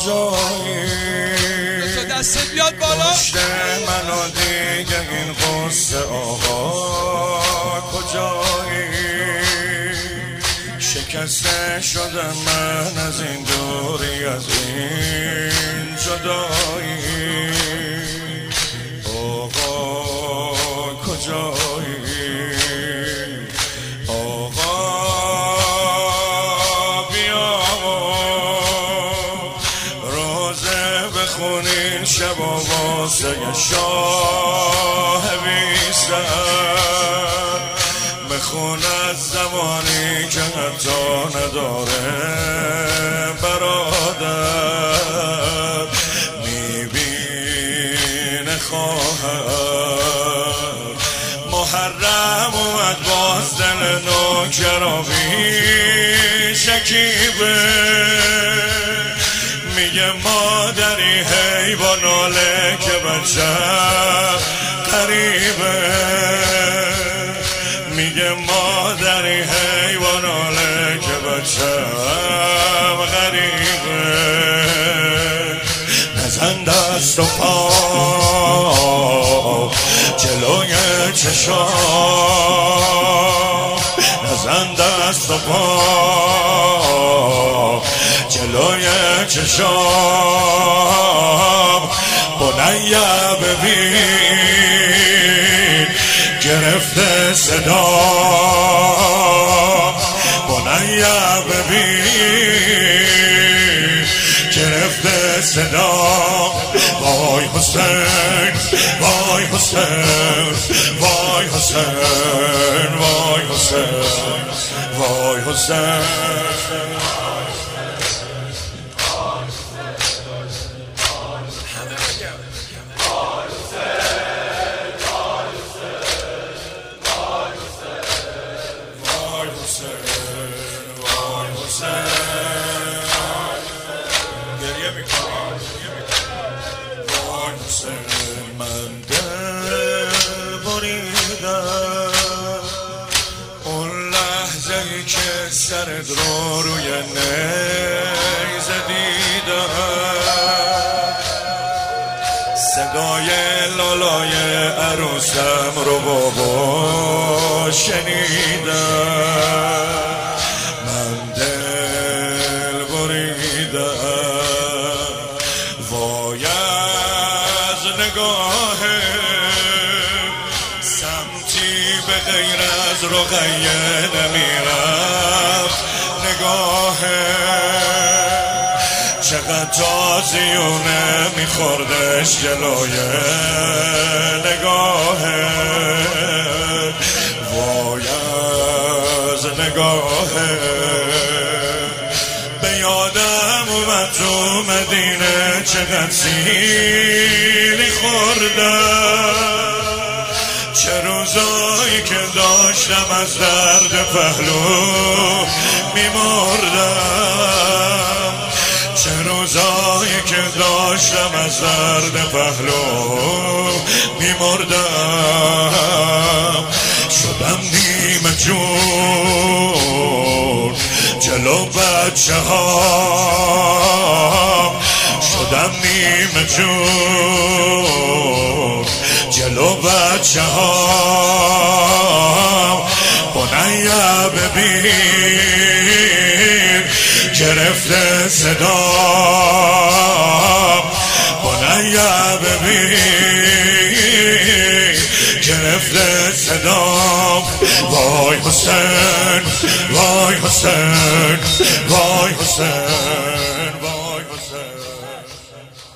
کجایی دست بیاد بالا پشت منو دیگه این قصه آقا کجایی شکسته شدم من از این دوری از این جدایی آقا کجایی آقا بیا روزه بخونین شبا واسه شاه بیستر بخون از زمانی که حتی نداره برادر میبینه خواهر محرم اومد باز دل نوکرابی شکیبه میگه مادری حیوان ناله که بچه قریبه میگه مادری حیواناله که بچم غریبه نزن دست و پا جلوی چشام نزن دست و پا جلوی چشام بنیه ببین گرفته صدا بنیه ببین گرفته صدا وای حسین وای حسین وای حسین وای حسین وای حسین من دل بریدم اون لحظه ای که سرت رو روی نیزه دیدم صدای لالای عروسم رو بابا شنیدم من دل بریدم وای از نگاه سمتی به غیر از رقیه نمیرفت نگاه چقدر تازیونه میخوردش جلوی نگاه وای از نگاه به یادم اومد تو مدینه چقدر سیلی خوردم چه روزایی که داشتم از درد پهلو میمردم چه روزایی که داشتم از درد پهلو میمردم شدم نیمه جون جلو بچه ها شدم نیمه جون جلو بچه ها بنیه ببین گرفته صدا بنیه ببین گرفته صدا وای حسین وای حسین وای حسین وای حسین